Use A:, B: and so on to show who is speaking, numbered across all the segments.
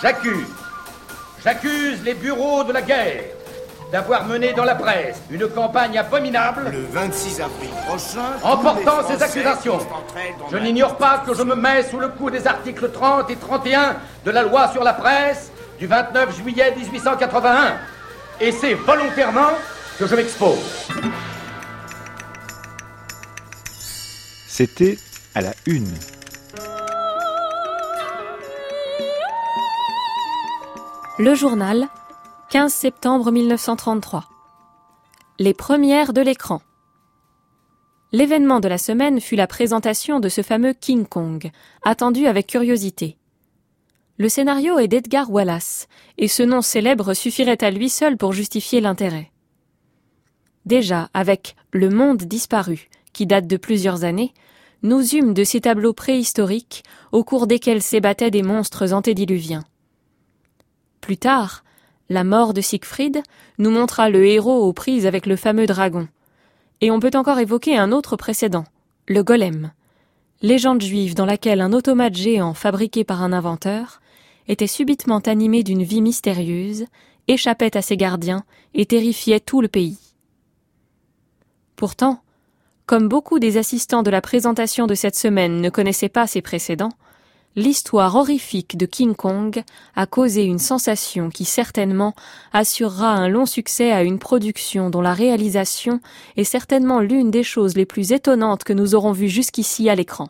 A: J'accuse les bureaux de la guerre d'avoir mené dans la presse une campagne abominable.
B: Le 26 avril prochain,
A: en portant ces accusations, je n'ignore pas que je me mets sous le coup des articles 30 et 31 de la loi sur la presse du 29 juillet 1881. Et c'est volontairement que je m'expose.
C: C'était à la une.
D: Le journal, 15 septembre 1933. Les premières de l'écran. L'événement de la semaine fut la présentation de ce fameux King Kong, attendu avec curiosité. Le scénario est d'Edgar Wallace, et ce nom célèbre suffirait à lui seul pour justifier l'intérêt. Déjà, avec Le Monde disparu, qui date de plusieurs années, nous eûmes de ces tableaux préhistoriques au cours desquels s'ébattaient des monstres antédiluviens. Plus tard, La mort de Siegfried nous montra le héros aux prises avec le fameux dragon. Et on peut encore évoquer un autre précédent, le golem, légende juive dans laquelle un automate géant fabriqué par un inventeur était subitement animé d'une vie mystérieuse, échappait à ses gardiens et terrifiait tout le pays. Pourtant, comme beaucoup des assistants de la présentation de cette semaine ne connaissaient pas ces précédents, l'histoire horrifique de King Kong a causé une sensation qui certainement assurera un long succès à une production dont la réalisation est certainement l'une des choses les plus étonnantes que nous aurons vues jusqu'ici à l'écran.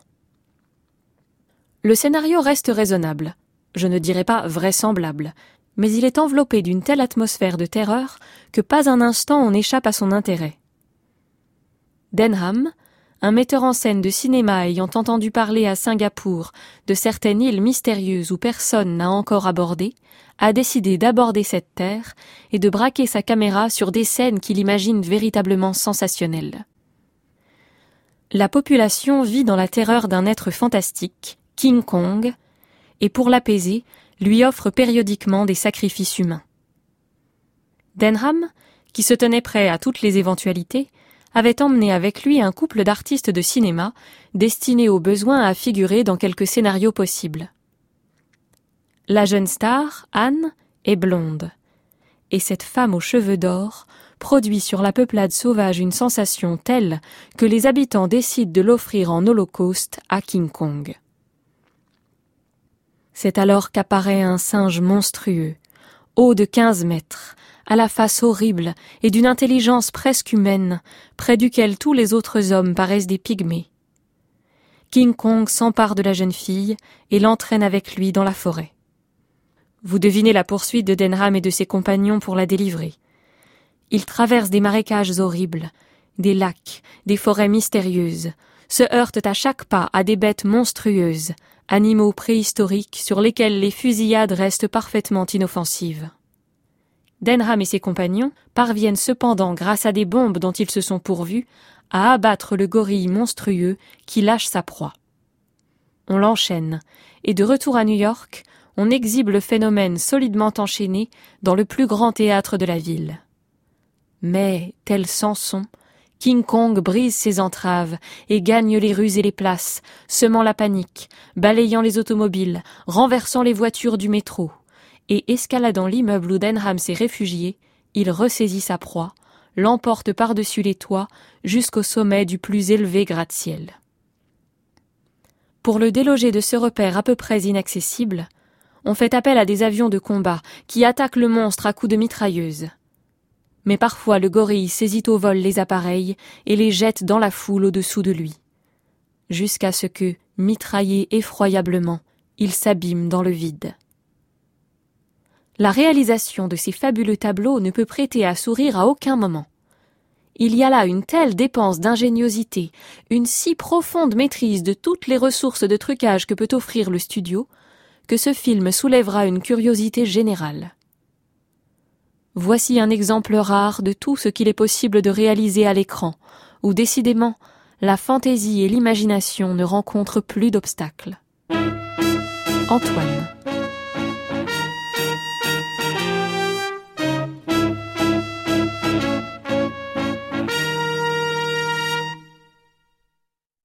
D: Le scénario reste raisonnable, je ne dirais pas vraisemblable, mais il est enveloppé d'une telle atmosphère de terreur que pas un instant on échappe à son intérêt. Denham, un metteur en scène de cinéma ayant entendu parler à Singapour de certaines îles mystérieuses où personne n'a encore abordé, a décidé d'aborder cette terre et de braquer sa caméra sur des scènes qu'il imagine véritablement sensationnelles. La population vit dans la terreur d'un être fantastique, King Kong, et pour l'apaiser, lui offre périodiquement des sacrifices humains. Denham, qui se tenait prêt à toutes les éventualités, avait emmené avec lui un couple d'artistes de cinéma destinés au besoin à figurer dans quelques scénarios possibles. La jeune star, Anne, est blonde, et cette femme aux cheveux d'or produit sur la peuplade sauvage une sensation telle que les habitants décident de l'offrir en holocauste à King Kong. C'est alors qu'apparaît un singe monstrueux, haut de 15 mètres, à la face horrible et d'une intelligence presque humaine, près duquel tous les autres hommes paraissent des pygmées. King Kong s'empare de la jeune fille et l'entraîne avec lui dans la forêt. Vous devinez la poursuite de Denham et de ses compagnons pour la délivrer. Ils traversent des marécages horribles, des lacs, des forêts mystérieuses, se heurtent à chaque pas à des bêtes monstrueuses, animaux préhistoriques sur lesquels les fusillades restent parfaitement inoffensives. Denham et ses compagnons parviennent cependant, grâce à des bombes dont ils se sont pourvus, à abattre le gorille monstrueux qui lâche sa proie. On l'enchaîne, et de retour à New York, on exhibe le phénomène solidement enchaîné dans le plus grand théâtre de la ville. Mais, tel Samson, King Kong brise ses entraves et gagne les rues et les places, semant la panique, balayant les automobiles, renversant les voitures du métro. Et escaladant l'immeuble où Denham s'est réfugié, il ressaisit sa proie, l'emporte par-dessus les toits jusqu'au sommet du plus élevé gratte-ciel. Pour le déloger de ce repère à peu près inaccessible, on fait appel à des avions de combat qui attaquent le monstre à coups de mitrailleuse. Mais parfois le gorille saisit au vol les appareils et les jette dans la foule au-dessous de lui, jusqu'à ce que, mitraillé effroyablement, il s'abîme dans le vide. La réalisation de ces fabuleux tableaux ne peut prêter à sourire à aucun moment. Il y a là une telle dépense d'ingéniosité, une si profonde maîtrise de toutes les ressources de trucage que peut offrir le studio, que ce film soulèvera une curiosité générale. Voici un exemple rare de tout ce qu'il est possible de réaliser à l'écran, où décidément, la fantaisie et l'imagination ne rencontrent plus d'obstacles. Antoine.